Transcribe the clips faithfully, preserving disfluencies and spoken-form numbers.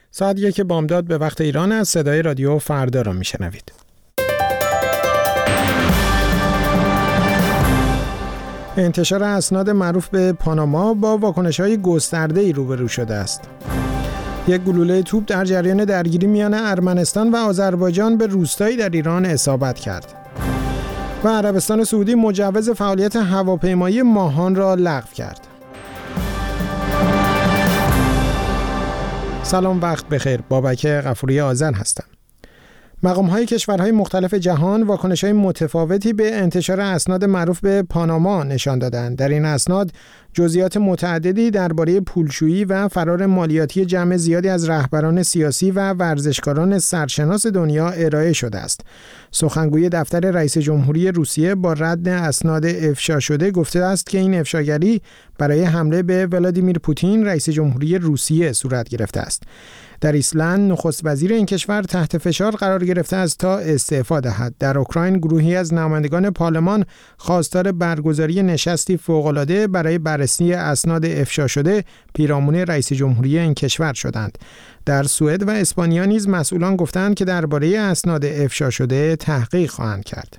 ساعت یک بامداد به وقت ایران از صدای رادیو فردا را میشنوید. انتشار اسناد معروف به پاناما با واکنش‌های گسترده‌ای روبرو شده است. یک گلوله توپ در جریان درگیری میان ارمنستان و آذربایجان به روستایی در ایران اصابت کرد. و عربستان سعودی مجوز فعالیت هواپیمایی ماهان را لغو کرد. سلام، وقت بخیر. بابک غفوری آذر هستم. مقام‌های کشورهای مختلف جهان واکنش‌های متفاوتی به انتشار اسناد معروف به پاناما نشان دادند. در این اسناد جزئیات متعددی درباره پولشویی و فرار مالیاتی جمع زیادی از رهبران سیاسی و ورزشکاران سرشناس دنیا ارائه شده است. سخنگوی دفتر رئیس جمهوری روسیه با رد اسناد افشا شده گفته است که این افشاگری برای حمله به ولادیمیر پوتین رئیس جمهوری روسیه صورت گرفته است. در ایسلند نخست وزیر این کشور تحت فشار قرار گرفته است تا استعفا دهد. در اوکراین گروهی از نمایندگان پارلمان خواستار برگزاری نشستی فوق‌العاده برای بررسی اسناد افشا شده پیرامون رئیس جمهوری این کشور شدند. در سوئد و اسپانیا نیز مسئولان گفتند که درباره اسناد افشا شده تحقیق خواهند کرد.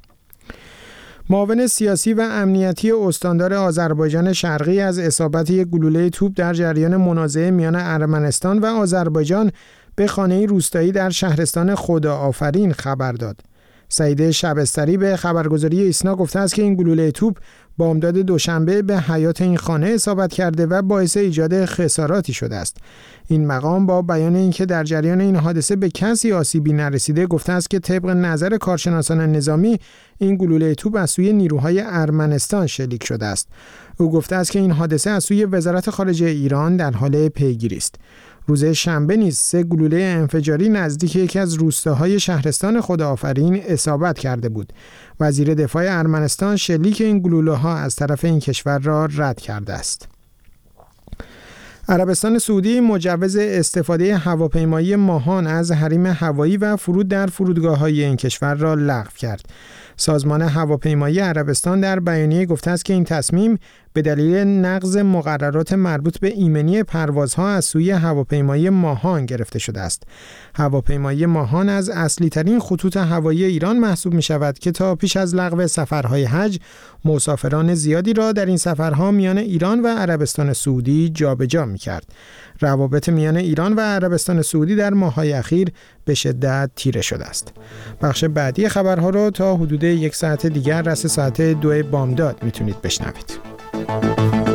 معاون سیاسی و امنیتی استاندار آذربایجان شرقی از اصابت یک گلوله توپ در جریان منازعه میان ارمنستان و آذربایجان به خانه روستایی در شهرستان خداآفرین خبر داد. سعید شبستری به خبرگزاری ایسنا گفته است که این گلوله توپ بامداد دوشنبه به حیاط این خانه اصابت کرده و باعث ایجاد خساراتی شده است. این مقام با بیان اینکه در جریان این حادثه به کسی آسیبی نرسیده گفته است که طبق نظر کارشناسان نظامی این گلوله توپ از سوی نیروهای ارمنستان شلیک شده است. او گفته است که این حادثه از سوی وزارت خارجه ایران در حال پیگیری است. روز شنبه نیز سه گلوله انفجاری نزدیک یکی از روستاهای شهرستان خداآفرین اصابت کرده بود. وزیر دفاع ارمنستان شلیک این گلوله‌ها از طرف این کشور را رد کرده است. عربستان سعودی مجوز استفاده هواپیمایی ماهان از حریم هوایی و فرود در فرودگاه‌های این کشور را لغو کرد. سازمان هواپیمایی عربستان در بیانیه گفته است که این تصمیم به دلیل نقض مقررات مربوط به ایمنی پروازها از سوی هواپیمایی ماهان گرفته شده است. هواپیمایی ماهان از اصلی ترین خطوط هوایی ایران محسوب می شود که تا پیش از لغو سفرهای حج مسافران زیادی را در این سفرها میان ایران و عربستان سعودی جابجا می کرد. روابط میان ایران و عربستان سعودی در ماه‌های اخیر به شدت تیره شده است. بخش بعدی خبرها را تا حدود یک ساعت دیگر رس ساعت دو بامداد میتونید بشنوید.